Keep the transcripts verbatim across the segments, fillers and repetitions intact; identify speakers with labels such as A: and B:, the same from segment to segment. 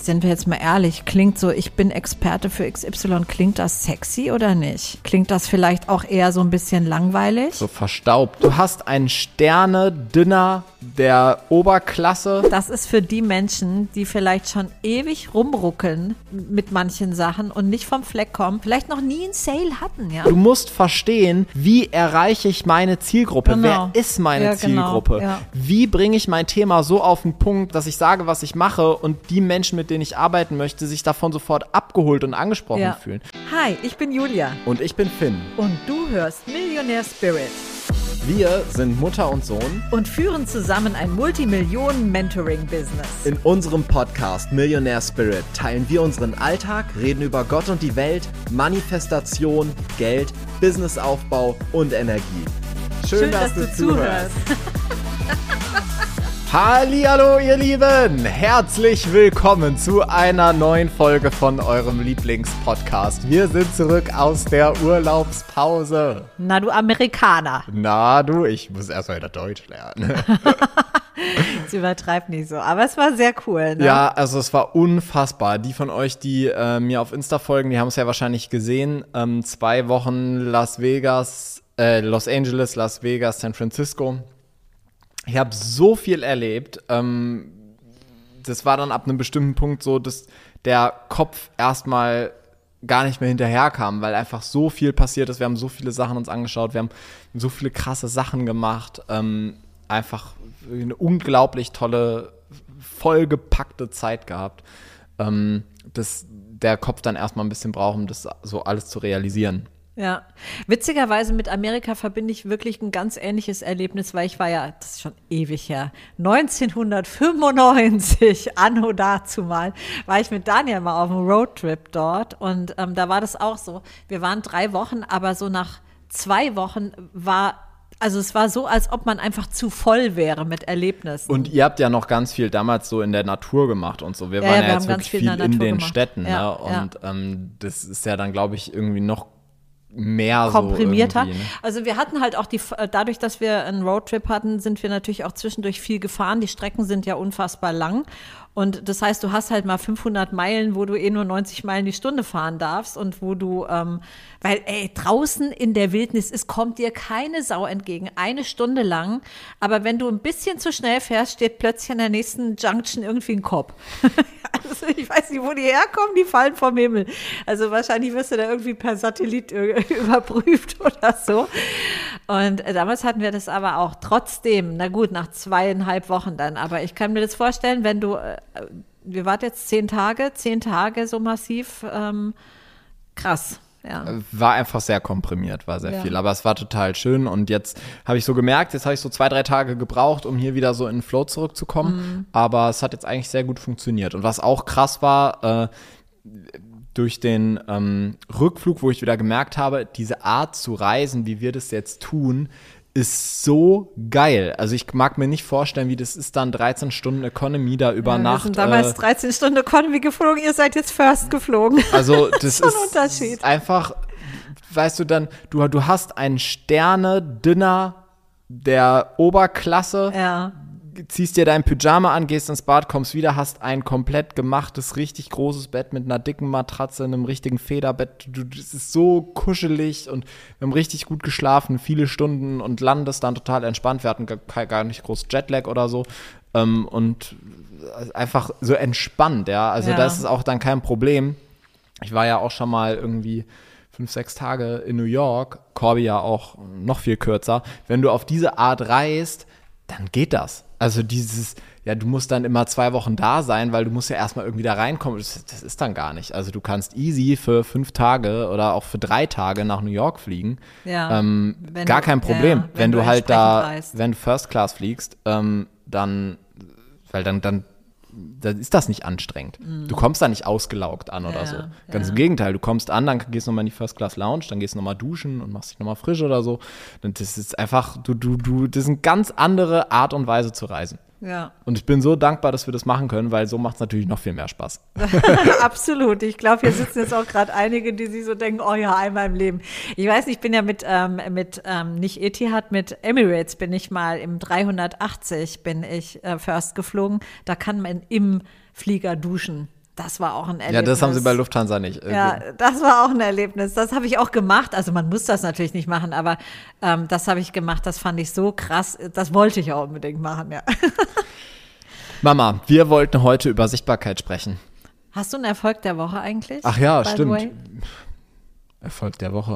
A: sind wir jetzt mal ehrlich, klingt so, ich bin Experte für X Y, klingt das sexy oder nicht? Klingt das vielleicht auch eher so ein bisschen langweilig?
B: So verstaubt. Du hast einen Sterne-Dinner der Oberklasse.
A: Das ist für die Menschen, die vielleicht schon ewig rumruckeln mit manchen Sachen und nicht vom Fleck kommen, vielleicht noch nie einen Sale hatten, ja.
B: Du musst verstehen, wie erreiche ich meine Zielgruppe?
A: Genau.
B: Wer ist meine
A: Ja, genau.
B: Zielgruppe?
A: Ja.
B: Wie bringe ich mein Thema so auf den Punkt, dass ich sage, was ich mache und die Menschen, mit denen ich arbeiten möchte, sich davon sofort abgeholt und angesprochen
A: Ja.
B: fühlen?
A: Hi, ich bin Julia
B: Und ich bin Finn.
A: und du hörst Millionaire Spirit
B: Wir sind Mutter und Sohn.
A: und führen zusammen ein Multimillionen-Mentoring-Business.
C: In unserem Podcast Millionaire Spirit teilen wir unseren Alltag, reden über Gott und die Welt, Manifestation, Geld, Businessaufbau und Energie.
A: Schön, dass, du zuhörst.
B: Hallihallo, ihr Lieben! Herzlich willkommen zu einer neuen Folge von eurem Lieblingspodcast. Wir sind zurück aus der Urlaubspause.
A: Na, du Amerikaner.
B: Na du, ich muss erst mal wieder Deutsch lernen.
A: Sie übertreibt nicht so, aber es war sehr cool, ne?
B: Ja, also es war unfassbar. Die von euch, die äh, mir auf Insta folgen, die haben es ja wahrscheinlich gesehen. Ähm, zwei Wochen Las Vegas, äh, Los Angeles, Las Vegas, San Francisco. Ich habe so viel erlebt. Ähm, das war dann ab einem bestimmten Punkt so, dass der Kopf erstmal gar nicht mehr hinterherkam, weil einfach so viel passiert ist. Wir haben so viele Sachen uns angeschaut, wir haben so viele krasse Sachen gemacht. Ähm, einfach eine unglaublich tolle, vollgepackte Zeit gehabt, ähm, dass der Kopf dann erstmal ein bisschen braucht, um das so alles zu realisieren.
A: Ja, witzigerweise mit Amerika verbinde ich wirklich ein ganz ähnliches Erlebnis, weil ich war ja, das ist schon ewig her, neunzehnhundertfünfundneunzig, anno dazumal, war ich mit Daniel mal auf einem Roadtrip dort und ähm, da war das auch so. Wir waren drei Wochen, aber so nach zwei Wochen war, also es war so, als ob man einfach zu voll wäre mit Erlebnissen.
B: Und ihr habt ja noch ganz viel damals so in der Natur gemacht und so. Wir
A: Ja,
B: waren
A: ja,
B: ja,
A: wir
B: jetzt
A: haben ganz
B: wirklich
A: viel
B: viel
A: in der
B: in
A: Natur
B: den
A: gemacht.
B: Städten,
A: Ja,
B: ne? Und ähm, das ist ja dann, glaube ich, irgendwie noch mehr
A: komprimierter.
B: so irgendwie, ne?
A: Also wir hatten halt auch die, dadurch, dass wir einen Roadtrip hatten, sind wir natürlich auch zwischendurch viel gefahren. Die Strecken sind ja unfassbar lang. Und das heißt, du hast halt mal fünfhundert Meilen, wo du eh nur neunzig Meilen die Stunde fahren darfst und wo du, ähm, weil ey, draußen in der Wildnis ist, kommt dir keine Sau entgegen, eine Stunde lang. Aber wenn du ein bisschen zu schnell fährst, steht plötzlich an der nächsten Junction irgendwie ein Kopf. Also ich weiß nicht, wo die herkommen, die fallen vom Himmel. Also wahrscheinlich wirst du da irgendwie per Satellit überprüft oder so. Und äh, damals hatten wir das aber auch trotzdem, na gut, nach zweieinhalb Wochen dann. Aber ich kann mir das vorstellen, wenn du, äh, wir warten jetzt zehn Tage, zehn Tage so massiv, ähm, krass. Ja.
B: War einfach sehr komprimiert, war sehr
A: Ja.
B: viel, aber es war total schön und jetzt habe ich so gemerkt, jetzt habe ich so zwei, drei Tage gebraucht, um hier wieder so in den Flow zurückzukommen,
A: Mhm.
B: aber es hat jetzt eigentlich sehr gut funktioniert und was auch krass war, äh, durch den ähm, Rückflug, wo ich wieder gemerkt habe, diese Art zu reisen, wie wir das jetzt tun, ist so geil. Also ich mag mir nicht vorstellen, wie das ist dann dreizehn Stunden Economy da über
A: Ja, wir
B: Nacht.
A: sind damals
B: äh,
A: dreizehn Stunden Economy geflogen, ihr seid jetzt First geflogen.
B: Also das
A: schon
B: ist,
A: ein Unterschied.
B: ist einfach, weißt du dann, du, du hast ein Sterne-Dinner der Oberklasse,
A: Ja.
B: ziehst dir dein Pyjama an, gehst ins Bad, kommst wieder, hast ein komplett gemachtes, richtig großes Bett mit einer dicken Matratze, einem richtigen Federbett. Du, das ist so kuschelig und wir haben richtig gut geschlafen, viele Stunden und landest dann total entspannt. Wir hatten gar, gar nicht groß Jetlag oder so ähm, und einfach so entspannt, ja. Also
A: Ja.
B: da ist es auch dann kein Problem. Ich war ja auch schon mal irgendwie fünf, sechs Tage in New York, Corby ja auch noch viel kürzer. Wenn du auf diese Art reist, dann geht das. Also dieses, ja, du musst dann immer zwei Wochen da sein, weil du musst ja erstmal irgendwie da reinkommen. Das, das ist dann gar nicht. Also du kannst easy für fünf Tage oder auch für drei Tage nach New York fliegen.
A: Ja,
B: ähm,
A: wenn
B: gar
A: du-
B: kein Problem.
A: ja, wenn
B: wenn
A: du
B: du halt da,
A: entsprechend reist.
B: wenn du First Class fliegst, ähm, dann, weil dann, dann, dann ist das nicht anstrengend. Du kommst da nicht ausgelaugt an oder
A: Ja,
B: so. Ganz
A: ja.
B: im Gegenteil, du kommst an, dann gehst du nochmal in die First Class Lounge, dann gehst du nochmal duschen und machst dich nochmal frisch oder so. Und das ist einfach, du, du, du, das ist eine ganz andere Art und Weise zu reisen.
A: Ja.
B: Und ich bin so dankbar, dass wir das machen können, weil so macht es natürlich noch viel mehr Spaß.
A: Absolut. Ich glaube, hier sitzen jetzt auch gerade einige, die sich so denken, oh ja, einmal im Leben. Ich weiß nicht, ich bin ja mit, ähm, mit ähm, nicht Etihad, mit Emirates bin ich mal im dreihundertachtzig bin ich äh, First geflogen. Da kann man im Flieger duschen. Das war auch ein Erlebnis.
B: Ja, das haben sie bei Lufthansa nicht.
A: Ja, das war auch ein Erlebnis. Das habe ich auch gemacht. Also man muss das natürlich nicht machen, aber ähm, das habe ich gemacht. Das fand ich so krass. Das wollte ich auch unbedingt machen, ja.
B: Mama, wir wollten heute über Sichtbarkeit sprechen.
A: Hast du einen Erfolg der Woche eigentlich?
B: Ach ja, stimmt. Erfolg der Woche.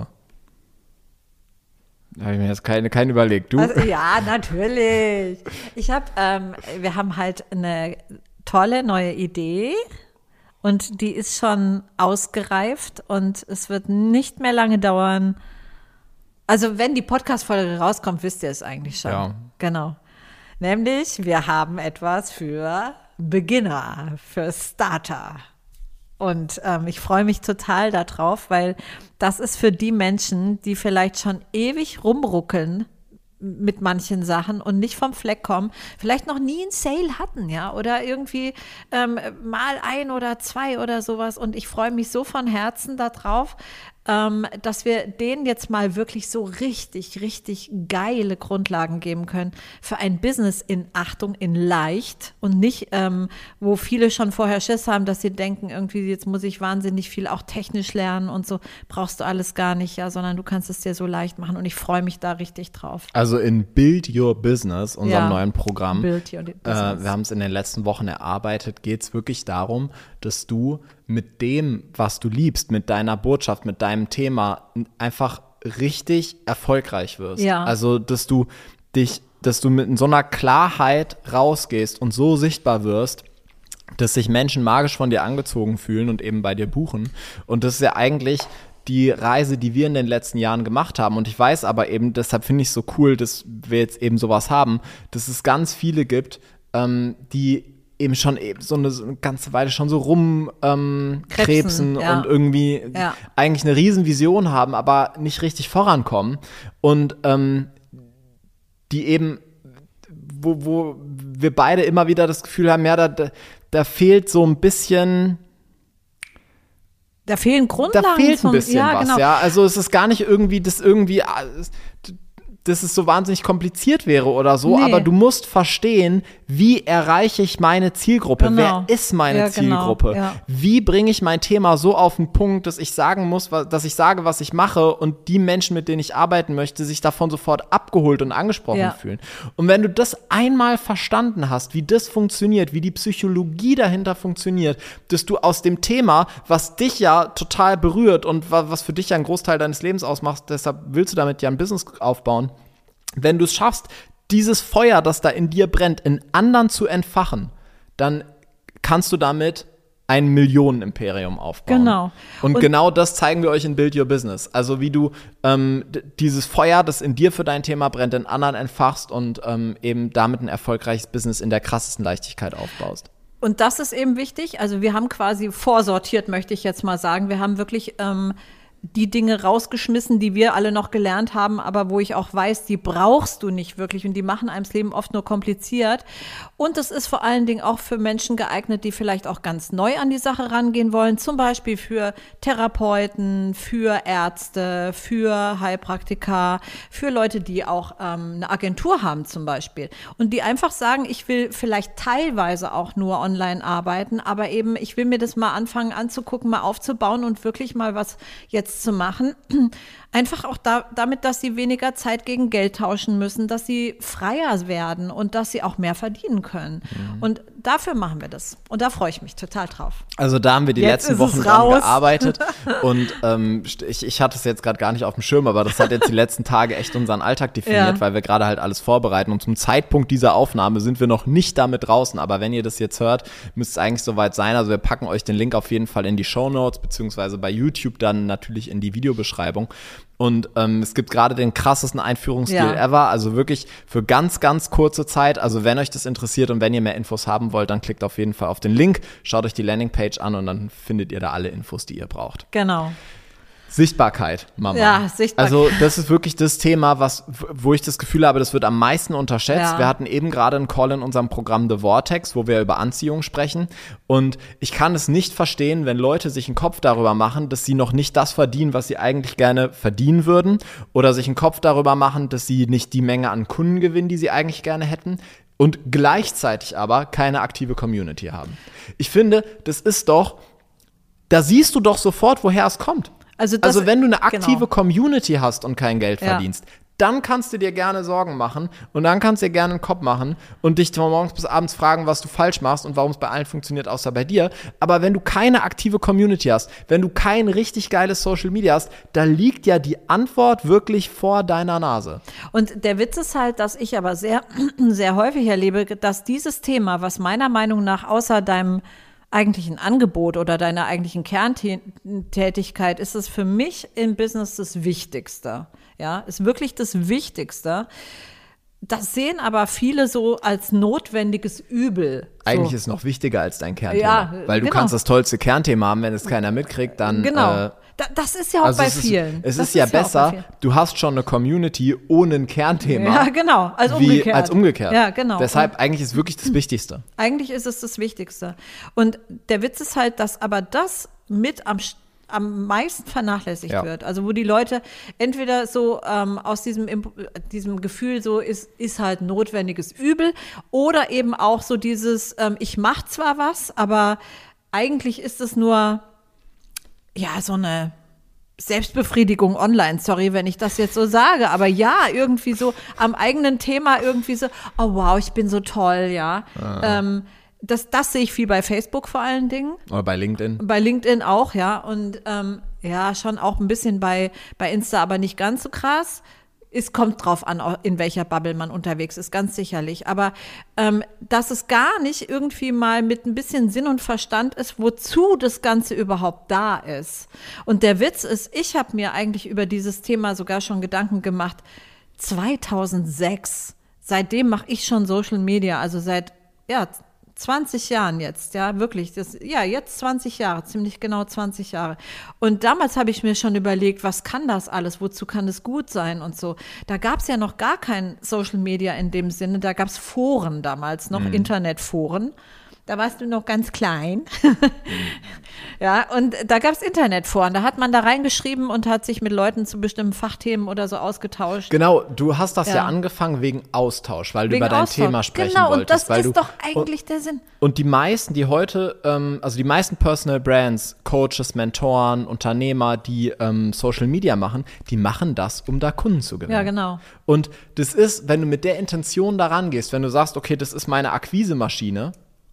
B: Da habe ich mir jetzt keine, keinen überlegt. Du?
A: Also, ja, natürlich. Ich habe, ähm, wir haben halt eine tolle neue Idee. Und die ist schon ausgereift und es wird nicht mehr lange dauern. Also wenn die Podcast-Folge rauskommt, wisst ihr es eigentlich schon.
B: Ja.
A: Genau. Nämlich, wir haben etwas für Beginner, für Starter. Und ähm, ich freue mich total darauf, weil das ist für die Menschen, die vielleicht schon ewig rumruckeln mit manchen Sachen und nicht vom Fleck kommen, vielleicht noch nie einen Sale hatten, ja, oder irgendwie ähm, mal ein oder zwei oder sowas. Und ich freue mich so von Herzen darauf, ähm, dass wir denen jetzt mal wirklich so richtig, richtig geile Grundlagen geben können für ein Business in Achtung, in leicht und nicht, ähm, wo viele schon vorher Schiss haben, dass sie denken, irgendwie jetzt muss ich wahnsinnig viel auch technisch lernen und so, brauchst du alles gar nicht, ja, sondern du kannst es dir so leicht machen und ich freue mich da richtig drauf.
B: Also in Build Your Business, unserem
A: Ja,
B: neuen Programm,
A: Build Your Business.
B: Äh, wir haben es in den letzten Wochen erarbeitet, geht es wirklich darum, dass du mit dem, was du liebst, mit deiner Botschaft, mit deinem Thema einfach richtig erfolgreich wirst.
A: Ja.
B: Also, dass du dich, dass du mit so einer Klarheit rausgehst und so sichtbar wirst, dass sich Menschen magisch von dir angezogen fühlen und eben bei dir buchen. Und das ist ja eigentlich die Reise, die wir in den letzten Jahren gemacht haben. Und ich weiß aber eben, deshalb finde ich es so cool, dass wir jetzt eben sowas haben, dass es ganz viele gibt, ähm, die eben schon eben so eine, so eine ganze Weile schon so rumkrebsen ähm, krebsen
A: ja.
B: und irgendwie
A: Ja.
B: eigentlich eine Riesen-Vision haben, aber nicht richtig vorankommen. Und ähm, die eben, wo, wo wir beide immer wieder das Gefühl haben, ja, da, da, da fehlt so ein bisschen...
A: Da fehlen Grundlagen.
B: Da fehlt ein
A: von,
B: bisschen
A: ja,
B: was,
A: genau.
B: ja. Also es ist gar nicht irgendwie, das irgendwie, dass es so wahnsinnig kompliziert wäre oder so,
A: Nee.
B: aber du musst verstehen, wie erreiche ich meine Zielgruppe?
A: Genau.
B: Wer ist meine
A: Ja, genau,
B: Zielgruppe?
A: ja.
B: Wie bringe ich mein Thema so auf den Punkt, dass ich sagen muss, wa- dass ich sage, was ich mache und die Menschen, mit denen ich arbeiten möchte, sich davon sofort abgeholt und angesprochen
A: Ja.
B: fühlen. Und wenn du das einmal verstanden hast, wie das funktioniert, wie die Psychologie dahinter funktioniert, dass du aus dem Thema, was dich ja total berührt und wa- was für dich ja einen Großteil deines Lebens ausmacht, deshalb willst du damit ja ein Business aufbauen, wenn du es schaffst, dieses Feuer, das da in dir brennt, in anderen zu entfachen, dann kannst du damit ein Millionenimperium aufbauen.
A: Genau.
B: Und,
A: Und-
B: genau das zeigen wir euch in Build Your Business. Also wie du ähm, d- dieses Feuer, das in dir für dein Thema brennt, in anderen entfachst und ähm, eben damit ein erfolgreiches Business in der krassesten Leichtigkeit aufbaust.
A: Und das ist eben wichtig. Also wir haben quasi vorsortiert, möchte ich jetzt mal sagen. Wir haben wirklich ähm, die Dinge rausgeschmissen, die wir alle noch gelernt haben, aber wo ich auch weiß, die brauchst du nicht wirklich und die machen einem das Leben oft nur kompliziert. Und es ist vor allen Dingen auch für Menschen geeignet, die vielleicht auch ganz neu an die Sache rangehen wollen, zum Beispiel für Therapeuten, für Ärzte, für Heilpraktiker, für Leute, die auch ähm, eine Agentur haben zum Beispiel und die einfach sagen, ich will vielleicht teilweise auch nur online arbeiten, aber eben ich will mir das mal anfangen anzugucken, mal aufzubauen und wirklich mal was jetzt zu machen. Einfach auch da, damit, dass sie weniger Zeit gegen Geld tauschen müssen, dass sie freier werden und dass sie auch mehr verdienen können. Mhm. Und dafür machen wir das. Und da freue ich mich total drauf.
B: Also da haben wir die
A: Jetzt
B: letzten
A: ist
B: Wochen
A: es
B: dran
A: raus.
B: gearbeitet und ähm, ich, ich hatte es jetzt gerade gar nicht auf dem Schirm, aber das hat jetzt die letzten Tage echt unseren Alltag definiert,
A: Ja.
B: weil wir gerade halt alles vorbereiten und zum Zeitpunkt dieser Aufnahme sind wir noch nicht damit draußen, aber wenn ihr das jetzt hört, müsste es eigentlich soweit sein. Also wir packen euch den Link auf jeden Fall in die Shownotes, beziehungsweise bei YouTube dann natürlich in die Videobeschreibung. Und ähm, es gibt gerade den krassesten Einführungsstil
A: Ja.
B: ever, also wirklich für ganz, ganz kurze Zeit. Also wenn euch das interessiert und wenn ihr mehr Infos haben wollt, dann klickt auf jeden Fall auf den Link, schaut euch die Landingpage an und dann findet ihr da alle Infos, die ihr braucht.
A: Genau.
B: Sichtbarkeit, Mama.
A: Ja, Sichtbarkeit.
B: Also das ist wirklich das Thema, was, wo ich das Gefühl habe, das wird am meisten unterschätzt.
A: Ja.
B: Wir hatten eben gerade einen Call in unserem Programm The Vortex, wo wir über Anziehung sprechen. Und ich kann es nicht verstehen, wenn Leute sich einen Kopf darüber machen, dass sie noch nicht das verdienen, was sie eigentlich gerne verdienen würden. Oder sich einen Kopf darüber machen, dass sie nicht die Menge an Kunden gewinnen, die sie eigentlich gerne hätten. und gleichzeitig aber keine aktive Community haben. Ich finde, das ist doch, da siehst du doch sofort, woher es kommt.
A: Also, das,
B: also wenn du eine aktive
A: genau.
B: Community hast und kein Geld
A: Ja.
B: verdienst, dann kannst du dir gerne Sorgen machen und dann kannst du dir gerne einen Kopf machen und dich von morgens bis abends fragen, was du falsch machst und warum es bei allen funktioniert, außer bei dir. Aber wenn du keine aktive Community hast, wenn du kein richtig geiles Social Media hast, da liegt ja die Antwort wirklich vor deiner Nase.
A: Und der Witz ist halt, dass ich aber sehr, sehr häufig erlebe, dass dieses Thema, was meiner Meinung nach außer deinem eigentlichen Angebot oder deiner eigentlichen Kerntätigkeit ist es für mich im Business das Wichtigste. Ja, ist wirklich das Wichtigste. Das sehen aber viele so als notwendiges Übel.
B: Eigentlich
A: so.
B: ist es noch wichtiger als dein Kernthema.
A: Ja,
B: weil du
A: genau.
B: kannst das tollste Kernthema haben, wenn es keiner mitkriegt, dann
A: Genau.
B: äh,
A: Da, das ist ja auch
B: also
A: bei
B: es ist,
A: vielen.
B: Es
A: das
B: ist ja
A: auch bei
B: besser,
A: vielen.
B: du hast schon eine Community ohne ein Kernthema.
A: Ja, genau, als
B: Wie,
A: umgekehrt.
B: als umgekehrt.
A: Ja, genau.
B: Deshalb,
A: Und
B: eigentlich ist wirklich das Wichtigste.
A: eigentlich ist es das Wichtigste. Und der Witz ist halt, dass aber das mit am am meisten vernachlässigt
B: Ja.
A: wird. Also wo die Leute entweder so ähm, aus diesem, Imp- diesem Gefühl so ist, ist halt notwendiges Übel oder eben auch so dieses, ähm, ich mache zwar was, aber eigentlich ist es nur, ja, so eine Selbstbefriedigung online, sorry, wenn ich das jetzt so sage, aber ja, irgendwie so am eigenen Thema irgendwie so, oh wow, ich bin so toll, ja.
B: Ah.
A: Ähm, das, das sehe ich viel bei Facebook vor allen Dingen.
B: Oder bei LinkedIn.
A: Bei LinkedIn auch, ja. Und ähm, ja, schon auch ein bisschen bei, bei Insta, aber nicht ganz so krass. Es kommt drauf an, in welcher Bubble man unterwegs ist, ganz sicherlich. Aber ähm, dass es gar nicht irgendwie mal mit ein bisschen Sinn und Verstand ist, wozu das Ganze überhaupt da ist. Und der Witz ist, ich habe mir eigentlich über dieses Thema sogar schon Gedanken gemacht, zweitausendsechs. Seitdem mache ich schon Social Media, also seit, ja, zwanzig Jahren jetzt, ja, wirklich, das, ja, jetzt zwanzig Jahre, ziemlich genau zwanzig Jahre. Und damals habe ich mir schon überlegt, was kann das alles, wozu kann es gut sein und so. Da gab es ja noch gar kein Social Media in dem Sinne, da gab es Foren damals, noch mhm. Internetforen. Da warst du noch ganz klein. Ja, und da gab es Internetforen. Da hat man da reingeschrieben und hat sich mit Leuten zu bestimmten Fachthemen oder so ausgetauscht.
B: Genau, du hast das ja,
A: Ja.
B: angefangen wegen Austausch, weil
A: Wegen
B: du über dein
A: Austausch.
B: Thema sprechen
A: genau,
B: wolltest.
A: Genau, und das
B: weil
A: ist
B: du,
A: doch eigentlich
B: und,
A: der Sinn.
B: Und die meisten, die heute, ähm, also die meisten Personal Brands, Coaches, Mentoren, Unternehmer, die ähm, Social Media machen, die machen das, um da Kunden zu gewinnen.
A: Ja, genau.
B: Und das ist, wenn du mit der Intention da rangehst, wenn du sagst, okay, das ist meine Akquisemaschine,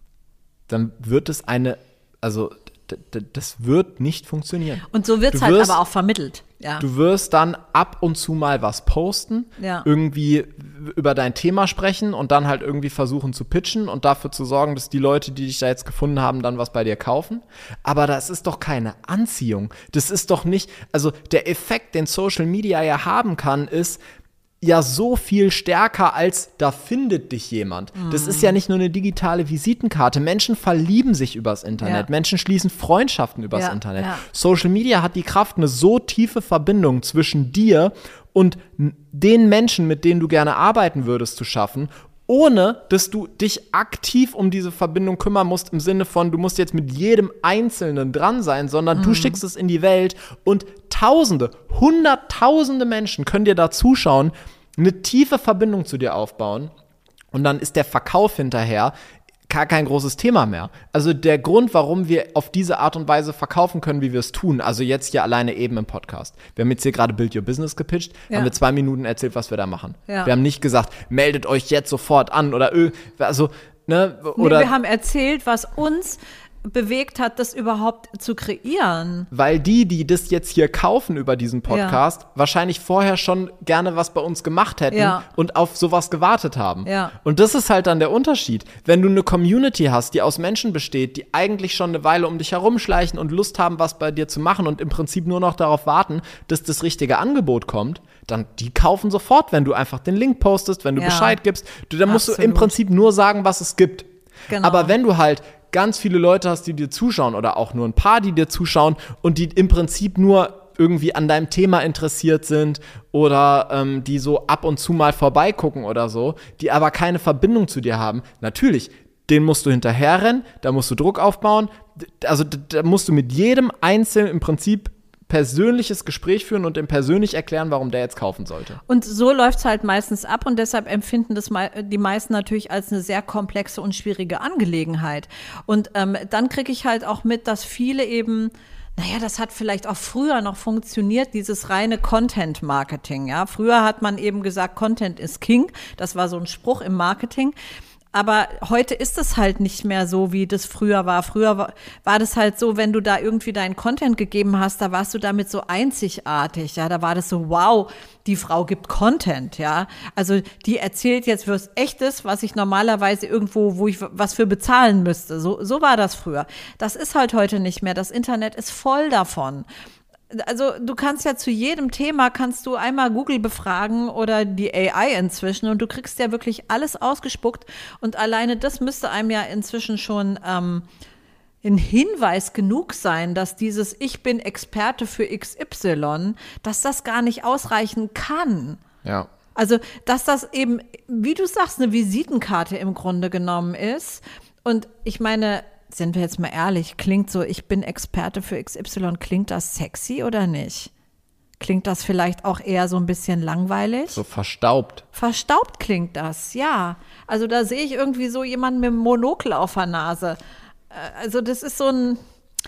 B: dann wird es eine, also d- d- das wird nicht funktionieren.
A: Und so wird es
B: Du
A: halt
B: wirst-
A: aber auch vermittelt. Ja.
B: Du wirst dann ab und zu mal was posten,
A: Ja.
B: irgendwie über dein Thema sprechen und dann halt irgendwie versuchen zu pitchen und dafür zu sorgen, dass die Leute, die dich da jetzt gefunden haben, dann was bei dir kaufen. Aber das ist doch keine Anziehung. Das ist doch nicht, also der Effekt, den Social Media ja haben kann, ist ja so viel stärker als da findet dich jemand. Mm. Das ist ja nicht nur eine digitale Visitenkarte. Menschen verlieben sich übers Internet.
A: Ja.
B: Menschen schließen Freundschaften übers
A: Ja,
B: Internet.
A: ja.
B: Social Media hat die Kraft, eine so tiefe Verbindung zwischen dir und n- den Menschen, mit denen du gerne arbeiten würdest, zu schaffen, ohne dass du dich aktiv um diese Verbindung kümmern musst, im Sinne von, du musst jetzt mit jedem Einzelnen dran sein, sondern mhm. du schickst es in die Welt und Tausende, Hunderttausende Menschen können dir da zuschauen, eine tiefe Verbindung zu dir aufbauen und dann ist der Verkauf hinterher gar kein großes Thema mehr. Also der Grund, warum wir auf diese Art und Weise verkaufen können, wie wir es tun, also jetzt hier alleine eben im Podcast. Wir haben jetzt hier gerade Build Your Business gepitcht,
A: Ja.
B: haben wir zwei Minuten erzählt, was wir da machen.
A: Ja.
B: Wir haben nicht gesagt, meldet euch jetzt sofort an oder ö- also, ne, oder
A: Nee, wir haben erzählt, was uns bewegt hat, das überhaupt zu kreieren.
B: weil die, die das jetzt hier kaufen über diesen Podcast, ja. wahrscheinlich vorher schon gerne was bei uns gemacht hätten
A: Ja.
B: und auf sowas gewartet haben.
A: Ja.
B: Und das ist halt dann der Unterschied. Wenn du eine Community hast, die aus Menschen besteht, die eigentlich schon eine Weile um dich herumschleichen und Lust haben, was bei dir zu machen und im Prinzip nur noch darauf warten, dass das richtige Angebot kommt, dann die kaufen sofort, wenn du einfach den Link postest, wenn du
A: Ja.
B: Bescheid gibst. Du, dann musst du im
A: Absolut.
B: Prinzip nur sagen, was es gibt.
A: Genau.
B: Aber wenn du halt ganz viele Leute hast, die dir zuschauen oder auch nur ein paar, die dir zuschauen und die im Prinzip nur irgendwie an deinem Thema interessiert sind oder ähm, die so ab und zu mal vorbeigucken oder so, die aber keine Verbindung zu dir haben, natürlich, den musst du hinterherrennen, da musst du Druck aufbauen, also da musst du mit jedem Einzelnen im Prinzip persönliches Gespräch führen und ihm persönlich erklären, warum der jetzt kaufen sollte.
A: Und so läuft es halt meistens ab und deshalb empfinden das die meisten natürlich als eine sehr komplexe und schwierige Angelegenheit. Und ähm, dann kriege ich halt auch mit, dass viele eben, naja, das hat vielleicht auch früher noch funktioniert, dieses reine Content-Marketing. Ja? Früher hat man eben gesagt, Content is King. Das war so ein Spruch im Marketing. Aber heute ist es halt nicht mehr so, wie das früher war. Früher war, war das halt so, wenn du da irgendwie deinen Content gegeben hast, da warst du damit so einzigartig, ja. Da war das so, wow, die Frau gibt Content, ja. Also die erzählt jetzt was Echtes, was ich normalerweise irgendwo, wo ich was für bezahlen müsste. So, so war das früher. Das ist halt heute nicht mehr. Das Internet ist voll davon. Also du kannst ja zu jedem Thema, kannst du einmal Google befragen oder die A I inzwischen und du kriegst ja wirklich alles ausgespuckt und alleine das müsste einem ja inzwischen schon ähm, ein Hinweis genug sein, dass dieses Ich bin Experte für X Y, dass das gar nicht ausreichen kann.
B: Ja.
A: Also dass das eben, wie du sagst, eine Visitenkarte im Grunde genommen ist und ich meine, sind wir jetzt mal ehrlich, klingt so, ich bin Experte für X Y, klingt das sexy oder nicht? Klingt das vielleicht auch eher so ein bisschen langweilig?
B: So verstaubt.
A: Verstaubt klingt das, ja. Also da sehe ich irgendwie so jemanden mit einem Monokel auf der Nase. Also das ist so ein,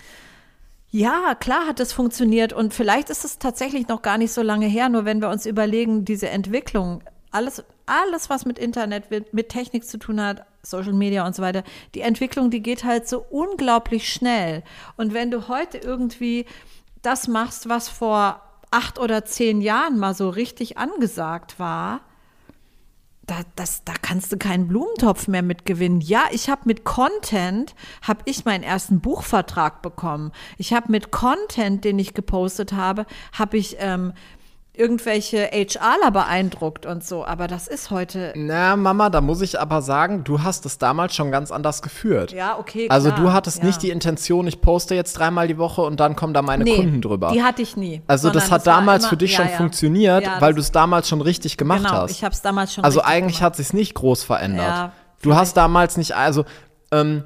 A: ja, klar hat das funktioniert und vielleicht ist es tatsächlich noch gar nicht so lange her, nur wenn wir uns überlegen, diese Entwicklung, alles, alles was mit Internet, mit, mit Technik zu tun hat, Social Media und so weiter, die Entwicklung, die geht halt so unglaublich schnell. Und wenn du heute irgendwie das machst, was vor acht oder zehn Jahren mal so richtig angesagt war, da, das, da kannst du keinen Blumentopf mehr mit gewinnen. Ja, ich habe mit Content, habe ich meinen ersten Buchvertrag bekommen. Ich habe mit Content, den ich gepostet habe, habe ich ähm, irgendwelche HRler beeindruckt und so, aber das ist heute.
B: Na, Mama, da muss ich aber sagen, du hast es damals schon ganz anders geführt.
A: Ja, okay, klar.
B: Also du hattest
A: ja.
B: nicht die Intention, ich poste jetzt dreimal die Woche und dann kommen da meine
A: nee,
B: Kunden drüber.
A: Die hatte ich nie.
B: Also das hat damals
A: immer,
B: für dich
A: ja,
B: schon
A: ja.
B: funktioniert,
A: ja,
B: weil du es damals schon richtig gemacht
A: genau,
B: hast.
A: Ich habe es damals schon
B: Also
A: richtig
B: eigentlich
A: gemacht.
B: hat sich's nicht groß verändert.
A: Ja,
B: du hast damals nicht, also ähm,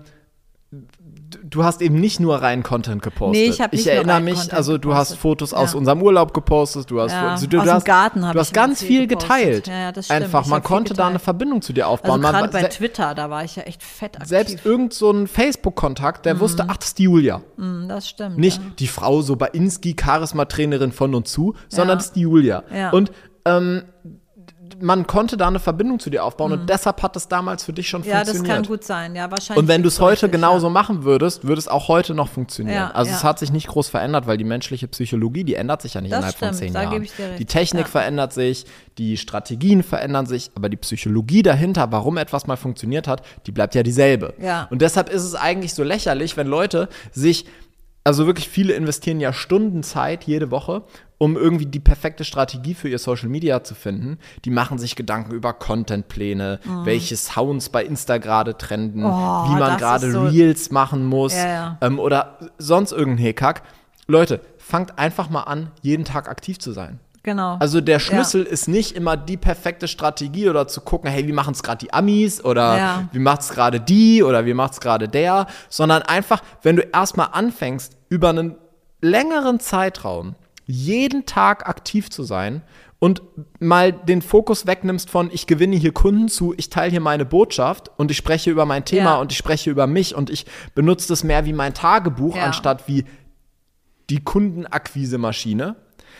B: du hast eben nicht nur rein Content gepostet.
A: Nee, ich habe nicht
B: Ich erinnere
A: nur rein
B: mich,
A: Content
B: also du hast
A: gepostet.
B: Fotos
A: ja.
B: aus unserem Urlaub gepostet, du hast,
A: ja,
B: also, du,
A: aus
B: du
A: dem
B: hast,
A: Garten habe
B: du
A: ich
B: hast ganz viel
A: gepostet.
B: geteilt.
A: Ja, ja, das stimmt.
B: Einfach,
A: Ich
B: man
A: hab viel
B: konnte da eine
A: geteilt.
B: Verbindung zu dir
A: Also
B: aufbauen. Man,
A: gerade bei
B: se-
A: Twitter, da war ich ja echt fett aktiv.
B: Selbst irgend so ein Facebook-Kontakt, der mhm. wusste, ach, das ist die Julia.
A: Mm, das stimmt.
B: Nicht
A: ja.
B: die Frau so bei Inski, Charisma-Trainerin von und zu, sondern
A: Ja.
B: das ist die Julia.
A: Ja.
B: Und ähm, man konnte da eine Verbindung zu dir aufbauen und deshalb hat es damals für dich schon
A: Ja,
B: funktioniert.
A: das kann gut sein. Ja, wahrscheinlich.
B: Und wenn du es
A: ist so
B: heute
A: richtig,
B: genauso
A: ja.
B: machen würdest, würde es auch heute noch funktionieren.
A: Ja,
B: also
A: ja.
B: es hat sich nicht groß verändert, weil die menschliche Psychologie, die ändert sich ja nicht
A: Das
B: innerhalb
A: stimmt,
B: von zehn
A: da
B: Jahren.
A: gebe ich dir recht.
B: Die Technik
A: Ja.
B: verändert sich, die Strategien verändern sich, aber die Psychologie dahinter, warum etwas mal funktioniert hat, die bleibt ja dieselbe.
A: Ja.
B: Und deshalb ist es eigentlich so lächerlich, wenn Leute sich, also wirklich viele investieren ja Stunden Zeit jede Woche, um irgendwie die perfekte Strategie für ihr Social Media zu finden. Die machen sich Gedanken über Contentpläne, mhm. welche Sounds bei Insta gerade trenden,
A: Oh,
B: wie man
A: das
B: gerade
A: ist so-
B: Reels machen muss
A: Ja, ja.
B: Ähm, oder sonst irgendein Hickhack. Leute, fangt einfach mal an, jeden Tag aktiv zu sein.
A: Genau.
B: Also der Schlüssel ist nicht immer die perfekte Strategie oder zu gucken, hey, wie machen es gerade die Amis oder
A: Ja.
B: wie macht es gerade die oder wie macht es gerade der, sondern einfach, wenn du erstmal anfängst, über einen längeren Zeitraum jeden Tag aktiv zu sein und mal den Fokus wegnimmst von, ich gewinne hier Kunden zu, ich teile hier meine Botschaft und ich spreche über mein Thema
A: Ja.
B: und ich spreche über mich und ich benutze das mehr wie mein Tagebuch,
A: Ja.
B: anstatt wie die Kundenakquise-Maschine,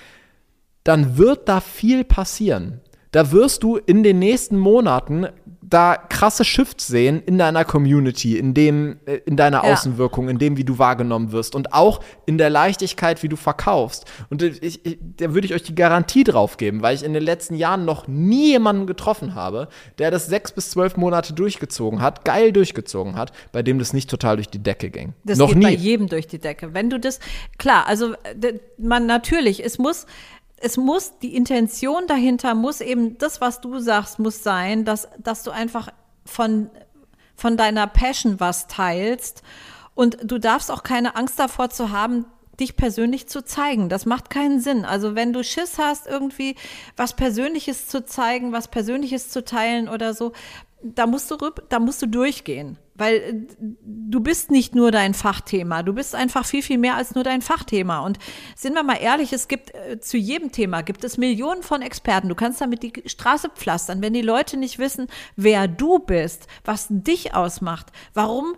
B: dann wird da viel passieren. Da wirst du in den nächsten Monaten da krasse Shifts sehen in deiner Community, in dem, äh, in deiner
A: Ja.
B: Außenwirkung, in dem, wie du wahrgenommen wirst und auch in der Leichtigkeit, wie du verkaufst. Und ich, ich, da würde ich euch die Garantie drauf geben, weil ich in den letzten Jahren noch nie jemanden getroffen habe, der das sechs bis zwölf Monate durchgezogen hat, geil durchgezogen hat, bei dem das nicht total durch die Decke ging.
A: Das
B: noch
A: geht
B: nie.
A: bei jedem durch die Decke. Wenn du das, klar, also d- man natürlich, es muss, es muss, die Intention dahinter muss eben, das, was du sagst, muss sein, dass, dass du einfach von, von deiner Passion was teilst und du darfst auch keine Angst davor zu haben, dich persönlich zu zeigen. Das macht keinen Sinn. Also wenn du Schiss hast, irgendwie was Persönliches zu zeigen, was Persönliches zu teilen oder so, da musst du, rüb- da musst du durchgehen. Weil du bist nicht nur dein Fachthema, du bist einfach viel, viel mehr als nur dein Fachthema. Und sind wir mal ehrlich, es gibt äh, zu jedem Thema gibt es Millionen von Experten. Du kannst damit die Straße pflastern. Wenn die Leute nicht wissen, wer du bist, was dich ausmacht, warum,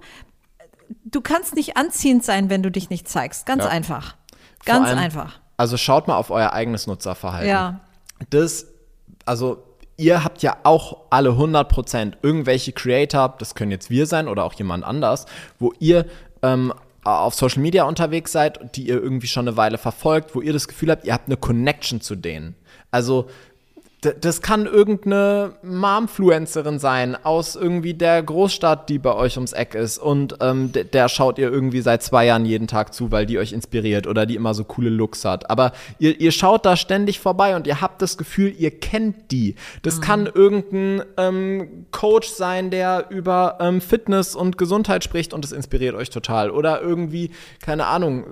A: du kannst nicht anziehend sein, wenn du dich nicht zeigst. Ganz
B: ja.
A: einfach. Ganz
B: allem,
A: einfach.
B: Also schaut mal auf euer eigenes Nutzerverhalten.
A: Ja.
B: Das, also ihr habt ja auch alle hundert Prozent irgendwelche Creator, das können jetzt wir sein oder auch jemand anders, wo ihr ähm, auf Social Media unterwegs seid, die ihr irgendwie schon eine Weile verfolgt, wo ihr das Gefühl habt, ihr habt eine Connection zu denen. Also das kann irgendeine Momfluencerin sein aus irgendwie der Großstadt, die bei euch ums Eck ist und ähm, der, der schaut ihr irgendwie seit zwei Jahren jeden Tag zu, weil die euch inspiriert oder die immer so coole Looks hat. Aber ihr, ihr schaut da ständig vorbei und ihr habt das Gefühl, ihr kennt die. Das mhm. kann irgendein ähm, Coach sein, der über ähm, Fitness und Gesundheit spricht und das inspiriert euch total. Oder irgendwie, keine Ahnung,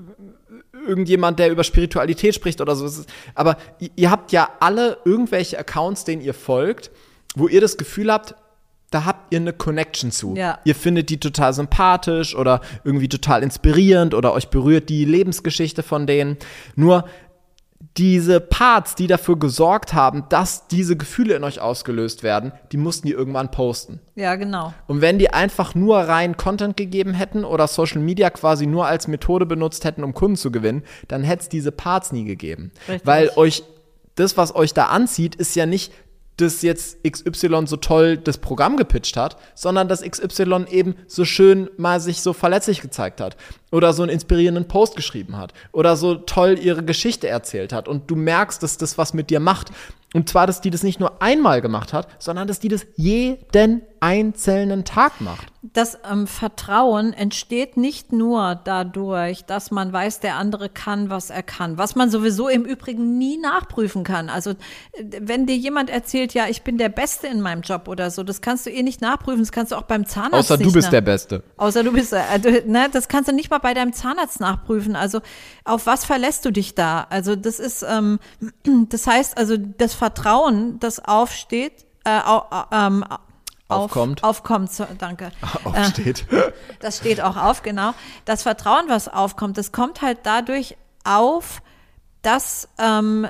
B: irgendjemand, der über Spiritualität spricht oder so. Aber ihr habt ja alle irgendwelche Accounts, denen ihr folgt, wo ihr das Gefühl habt, da habt ihr eine Connection zu.
A: Ja.
B: Ihr findet die total sympathisch oder irgendwie total inspirierend oder euch berührt die Lebensgeschichte von denen. Nur diese Parts, die dafür gesorgt haben, dass diese Gefühle in euch ausgelöst werden, die mussten die irgendwann posten.
A: Ja, genau.
B: Und wenn die einfach nur rein Content gegeben hätten oder Social Media quasi nur als Methode benutzt hätten, um Kunden zu gewinnen, dann hätte es diese Parts nie gegeben.
A: Richtig.
B: Weil euch, das, was euch da anzieht, ist ja nicht, dass jetzt X Y so toll das Programm gepitcht hat, sondern dass X Y eben so schön mal sich so verletzlich gezeigt hat oder so einen inspirierenden Post geschrieben hat oder so toll ihre Geschichte erzählt hat und du merkst, dass das was mit dir macht. Und zwar, dass die das nicht nur einmal gemacht hat, sondern dass die das jeden einzelnen Tag macht.
A: Das ähm, Vertrauen entsteht nicht nur dadurch, dass man weiß, der andere kann, was er kann, was man sowieso im Übrigen nie nachprüfen kann. Also wenn dir jemand erzählt, ja, ich bin der Beste in meinem Job oder so, das kannst du eh nicht nachprüfen, das kannst du auch beim Zahnarzt
B: Außer
A: nicht
B: du bist
A: nach-
B: der Beste.
A: Außer du bist, äh, du, ne, das kannst du nicht mal bei deinem Zahnarzt nachprüfen. Also auf was verlässt du dich da? Also das ist, ähm, das heißt, also das Vertrauen, das aufsteht, äh, au, ähm, auf,
B: Aufkommt.
A: Aufkommt, so, danke.
B: Aufsteht.
A: Äh, das steht auch auf, genau. Das Vertrauen, was aufkommt, das kommt halt dadurch auf, dass ähm,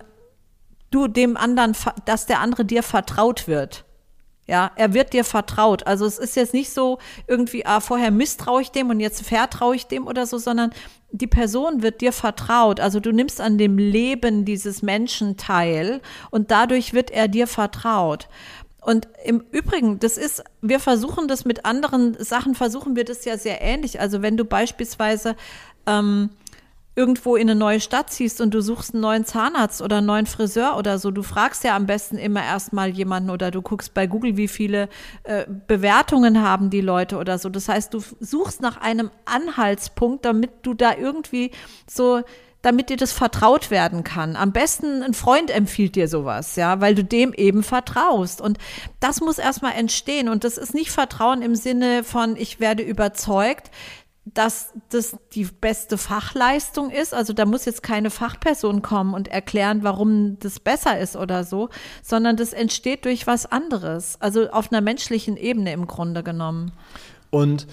A: du dem anderen, dass der andere dir vertraut wird. Ja, er wird dir vertraut. Also es ist jetzt nicht so irgendwie, ah, vorher misstraue ich dem und jetzt vertraue ich dem oder so, sondern die Person wird dir vertraut. Also du nimmst an dem Leben dieses Menschen teil und dadurch wird er dir vertraut. Und im Übrigen, das ist, wir versuchen das mit anderen Sachen, versuchen wir das ja sehr ähnlich. Also wenn du beispielsweise ähm, irgendwo in eine neue Stadt ziehst und du suchst einen neuen Zahnarzt oder einen neuen Friseur oder so, du fragst ja am besten immer erstmal jemanden oder du guckst bei Google, wie viele äh, Bewertungen haben die Leute oder so. Das heißt, du suchst nach einem Anhaltspunkt, damit du da irgendwie so, damit dir das vertraut werden kann. Am besten ein Freund empfiehlt dir sowas, ja, weil du dem eben vertraust. Und das muss erstmal entstehen. Und das ist nicht Vertrauen im Sinne von, ich werde überzeugt, dass das die beste Fachleistung ist. Also da muss jetzt keine Fachperson kommen und erklären, warum das besser ist oder so, sondern das entsteht durch was anderes. Also auf einer menschlichen Ebene im Grunde genommen.
B: Und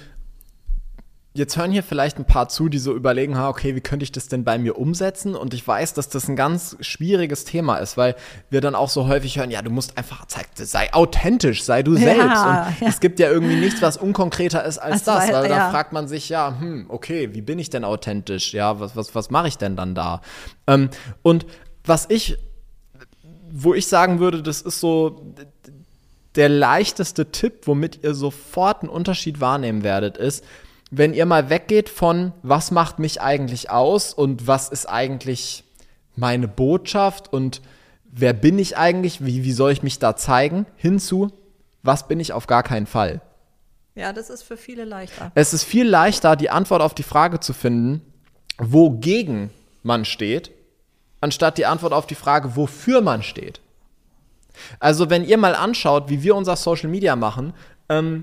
B: jetzt hören hier vielleicht ein paar zu, die so überlegen, ha, okay, wie könnte ich das denn bei mir umsetzen? Und ich weiß, dass das ein ganz schwieriges Thema ist, weil wir dann auch so häufig hören, ja, du musst einfach, zeig, sei authentisch, sei du selbst.
A: Ja,
B: und
A: ja.
B: es gibt ja irgendwie nichts, was unkonkreter ist als
A: Also,
B: das, weil
A: ja.
B: da fragt man sich, ja, hm, okay, wie bin ich denn authentisch? Ja, was, was, was mache ich denn dann da? Ähm, und was ich, wo ich sagen würde, das ist so der leichteste Tipp, womit ihr sofort einen Unterschied wahrnehmen werdet, ist, wenn ihr mal weggeht von, was macht mich eigentlich aus und was ist eigentlich meine Botschaft und wer bin ich eigentlich, wie, wie soll ich mich da zeigen, hinzu, was bin ich auf gar keinen Fall.
A: Ja, das ist für viele leichter.
B: Es ist viel leichter, die Antwort auf die Frage zu finden, wogegen man steht, anstatt die Antwort auf die Frage, wofür man steht. Also wenn ihr mal anschaut, wie wir unser Social Media machen, ähm,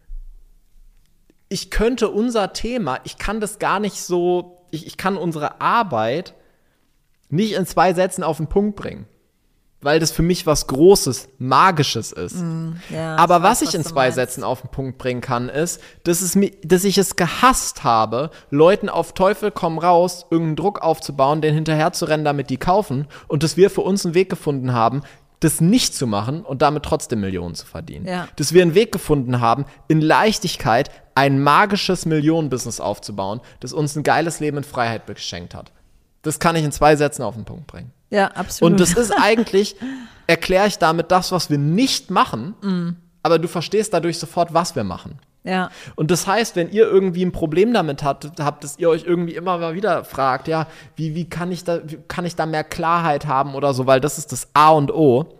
B: ich könnte unser Thema, ich kann das gar nicht so, ich, ich kann unsere Arbeit nicht in zwei Sätzen auf den Punkt bringen. weil das für mich was Großes, Magisches ist.
A: Mm, ja,
B: Aber
A: ich
B: was
A: weiß,
B: ich in
A: du
B: zwei
A: meinst.
B: Sätzen auf den Punkt bringen kann, ist, dass, es mi- dass ich es gehasst habe, Leuten auf Teufel komm raus, irgendeinen Druck aufzubauen, den hinterher zu rennen, damit die kaufen, und dass wir für uns einen Weg gefunden haben, das nicht zu machen und damit trotzdem Millionen zu verdienen.
A: Ja.
B: Dass wir einen Weg gefunden haben, in Leichtigkeit ein magisches Millionenbusiness aufzubauen, das uns ein geiles Leben in Freiheit geschenkt hat. Das kann ich in zwei Sätzen auf den Punkt bringen.
A: Ja, absolut.
B: Und das ist eigentlich, erkläre ich damit das, was wir nicht machen, mm. aber du verstehst dadurch sofort, was wir machen.
A: Ja.
B: Und das heißt, wenn ihr irgendwie ein Problem damit habt, habt, dass ihr euch irgendwie immer mal wieder fragt, ja, wie, wie kann ich da, wie kann ich da mehr Klarheit haben oder so, weil das ist das A und O.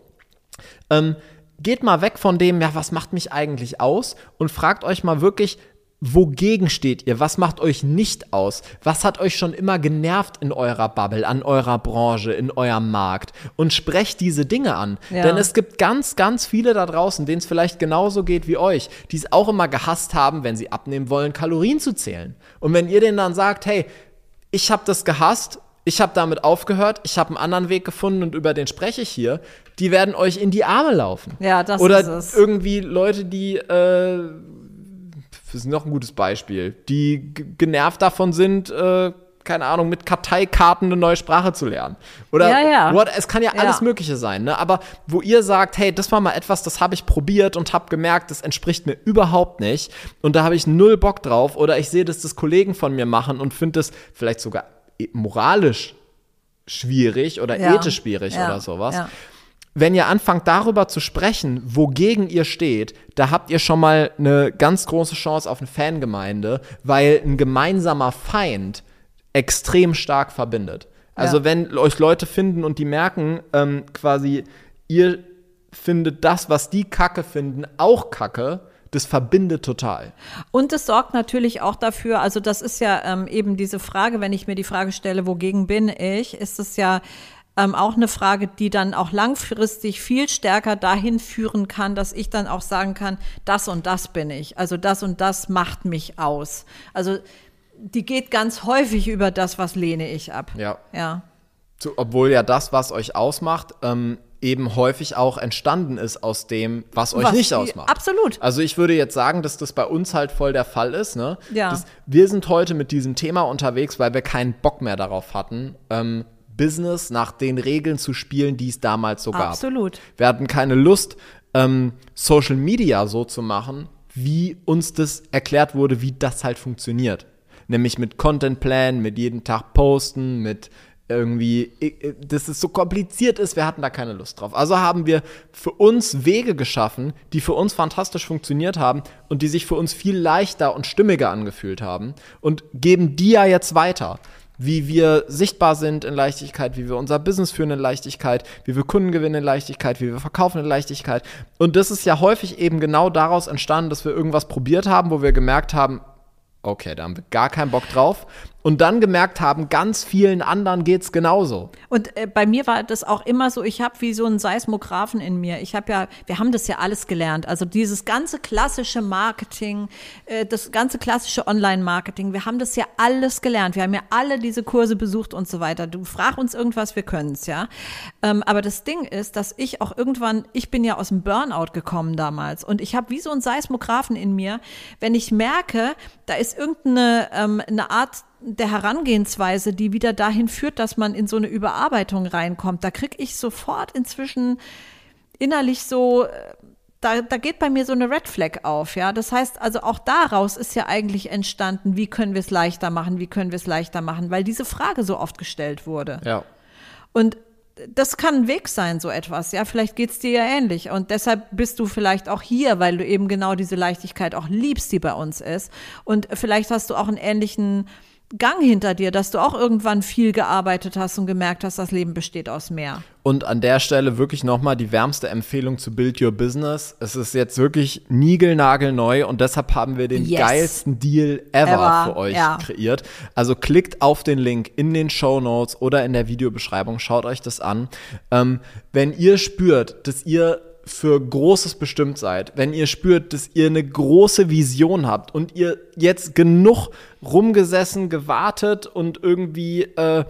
B: Ähm, geht mal weg von dem, ja, was macht mich eigentlich aus, und fragt euch mal wirklich, wogegen steht ihr? Was macht euch nicht aus? Was hat euch schon immer genervt in eurer Bubble, an eurer Branche, in eurem Markt? Und sprecht diese Dinge an.
A: Ja.
B: Denn es gibt ganz, ganz viele da draußen, denen es vielleicht genauso geht wie euch, die es auch immer gehasst haben, wenn sie abnehmen wollen, Kalorien zu zählen. Und wenn ihr denen dann sagt, hey, ich habe das gehasst, ich habe damit aufgehört, ich habe einen anderen Weg gefunden und über den spreche ich hier, die werden euch in die Arme laufen.
A: Ja, das
B: Oder
A: ist es.
B: irgendwie Leute, die äh, das ist noch ein gutes Beispiel, die g- genervt davon sind, äh, keine Ahnung, mit Karteikarten eine neue Sprache zu lernen. Oder
A: Ja, ja.
B: What, es kann ja alles
A: Ja.
B: Mögliche sein, ne? Aber wo ihr sagt, hey, das war mal etwas, das habe ich probiert und habe gemerkt, das entspricht mir überhaupt nicht und da habe ich null Bock drauf, oder ich sehe, dass das Kollegen von mir machen und finde das vielleicht sogar e- moralisch schwierig oder
A: Ja.
B: ethisch schwierig
A: Ja.
B: oder sowas.
A: Ja.
B: Wenn ihr anfangt, darüber zu sprechen, wogegen ihr steht, da habt ihr schon mal eine ganz große Chance auf eine Fangemeinde, weil ein gemeinsamer Feind extrem stark verbindet. Also
A: Ja.
B: wenn euch Leute finden und die merken, ähm, quasi, ihr findet das, was die Kacke finden, auch Kacke, das verbindet total.
A: Und es sorgt natürlich auch dafür, also das ist ja ähm, eben diese Frage, wenn ich mir die Frage stelle, wogegen bin ich, ist es ja ähm, auch eine Frage, die dann auch langfristig viel stärker dahin führen kann, dass ich dann auch sagen kann, das und das bin ich. Also das und das macht mich aus. Also die geht ganz häufig über das, was lehne ich ab.
B: Ja.
A: Ja.
B: So, obwohl ja das, was euch ausmacht, ähm, eben häufig auch entstanden ist aus dem, was euch
A: Was
B: nicht
A: die-
B: ausmacht.
A: absolut.
B: Also ich würde jetzt sagen, dass das bei uns halt voll der Fall ist. Ne?
A: Ja.
B: Das, wir sind heute mit diesem Thema unterwegs, weil wir keinen Bock mehr darauf hatten, ähm, Business nach den Regeln zu spielen, die es damals so gab.
A: Absolut.
B: Wir hatten keine Lust, ähm, Social Media so zu machen, wie uns das erklärt wurde, wie das halt funktioniert. Nämlich mit Contentplan, mit jeden Tag posten, mit irgendwie, dass es so kompliziert ist, wir hatten da keine Lust drauf. Also haben wir für uns Wege geschaffen, die für uns fantastisch funktioniert haben und die sich für uns viel leichter und stimmiger angefühlt haben und geben die ja jetzt weiter. Wie wir sichtbar sind in Leichtigkeit, wie wir unser Business führen in Leichtigkeit, wie wir Kunden gewinnen in Leichtigkeit, wie wir verkaufen in Leichtigkeit. Und das ist ja häufig eben genau daraus entstanden, dass wir irgendwas probiert haben, wo wir gemerkt haben, okay, da haben wir gar keinen Bock drauf. Und dann gemerkt haben, ganz vielen anderen geht's genauso.
A: Und äh, bei mir war das auch immer so, ich habe wie so einen Seismographen in mir. Ich habe ja, wir haben das ja alles gelernt. Also dieses ganze klassische Marketing, äh, das ganze klassische Online-Marketing, wir haben das ja alles gelernt. Wir haben ja alle diese Kurse besucht und so weiter. Du frag uns irgendwas, wir können's, ja. Ähm, aber das Ding ist, dass ich auch irgendwann, ich bin ja aus dem Burnout gekommen damals und ich habe wie so einen Seismographen in mir. Wenn ich merke, da ist irgendeine ähm, eine Art der Herangehensweise, die wieder dahin führt, dass man in so eine Überarbeitung reinkommt, da kriege ich sofort inzwischen innerlich so, da, da geht bei mir so eine Red Flag auf, ja. Das heißt, also auch daraus ist ja eigentlich entstanden, wie können wir es leichter machen, wie können wir es leichter machen, weil diese Frage so oft gestellt wurde.
B: Ja.
A: Und das kann ein Weg sein, so etwas, ja, vielleicht geht's dir ja ähnlich und deshalb bist du vielleicht auch hier, weil du eben genau diese Leichtigkeit auch liebst, die bei uns ist und vielleicht hast du auch einen ähnlichen Gang hinter dir, dass du auch irgendwann viel gearbeitet hast und gemerkt hast, das Leben besteht aus mehr.
B: Und an der Stelle wirklich nochmal die wärmste Empfehlung zu Build Your Business. Es ist jetzt wirklich niegelnagelneu und deshalb haben wir den
A: Yes.
B: geilsten Deal ever,
A: Ever,
B: für euch
A: ja.
B: kreiert. Also klickt auf den Link in den Shownotes oder in der Videobeschreibung, schaut euch das an. Ähm, wenn ihr spürt, dass ihr für Großes bestimmt seid, wenn ihr spürt, dass ihr eine große Vision habt und ihr jetzt genug rumgesessen, gewartet und irgendwie äh,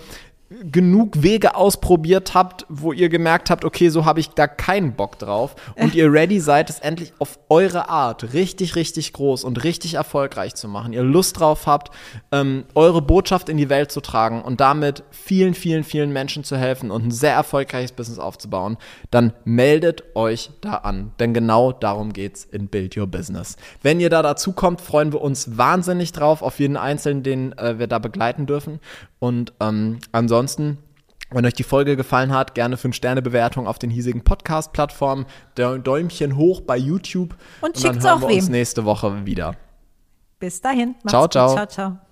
B: genug Wege ausprobiert habt, wo ihr gemerkt habt, okay, so habe ich da keinen Bock drauf und ihr ready seid, es endlich auf eure Art richtig, richtig groß und richtig erfolgreich zu machen, ihr Lust drauf habt, ähm, eure Botschaft in die Welt zu tragen und damit vielen, vielen, vielen Menschen zu helfen und ein sehr erfolgreiches Business aufzubauen, dann meldet euch da an, denn genau darum geht's in Build Your Business. Wenn ihr da dazu kommt, freuen wir uns wahnsinnig drauf, auf jeden Einzelnen, den äh, wir da begleiten dürfen. Und ähm, ansonsten, wenn euch die Folge gefallen hat, gerne fünf Sterne Bewertung auf den hiesigen Podcast-Plattformen, Däumchen hoch bei YouTube.
A: Und,
B: und dann
A: schickt's
B: hören
A: auch
B: wir
A: wem.
B: uns nächste Woche wieder.
A: Bis dahin. Macht's
B: Ciao,
A: gut.
B: ciao.
A: Ciao, ciao.